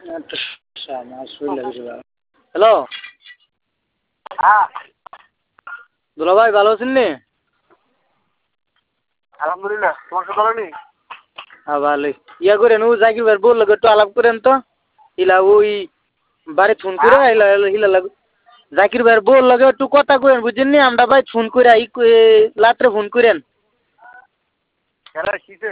Hello, হ্যাঁ দুলা ভাই ভালো আছেন নি? আলহামদুলিল্লাহ, তোমার সাথে ভালো নেই? হ্যাঁ ভালোই। ইয়া করেন ও জাকির ভাই বললো একটু আলাপ করেন তো। ইলা ওই বাড়ি ফোন করে হ্যাঁ ইলা ইলা লাগ জাকির ভাইয়ের বল লাগে একটু কথা কইেন বুঝছেন নি আমরা ভাই ফোন করে রাত্রে ফোন করেন। খেলা শিখে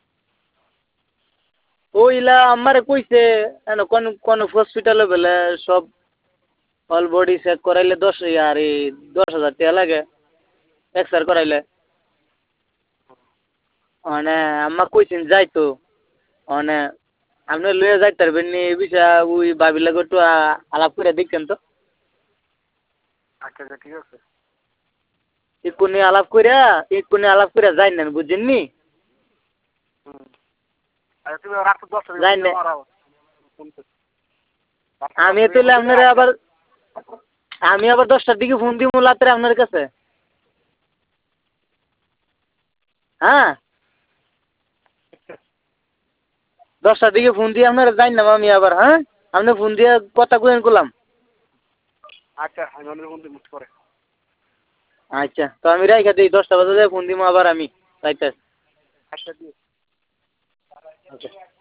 ও ইলা আমারে কইছে কোন কোন হসপিটালে বলে সব অল বডি চেক করাইলে 10,000 টাকা লাগে এক্সরে করাইলে। মানে আম্মা কইছেন যাইতো মানে আপনি লয়ে যাইতে পারবেন নি এই বিষয়ে ওই ভাবির লাগে একটু আলাপ করে দেখছেন তো। আচ্ছা আচ্ছা ঠিক আছে। এক্ষুনি আলাপ করে যাই না বুঝছেন নি। আচ্ছা তুমি রাত্রে 10টা যাই না আমি তাহলে আপনারা আবার আমি আবার 10টার দিকে ফোন দিব রাত্রে আপনার কাছে। হ্যাঁ 10টার দিকে ফোন দিয়ে আপনারা যাই না আমি আবার। হ্যাঁ আপনি ফোন দিয়ে কথা কইন করলাম। আচ্ছা আমি অন্য ফোন দিয়ে করে। আচ্ছা তো আমি রাইখা দিই 10টা বাজে ফোন দিব আবার আমি রাইতে। আচ্ছা দিয়ে আচ্ছা।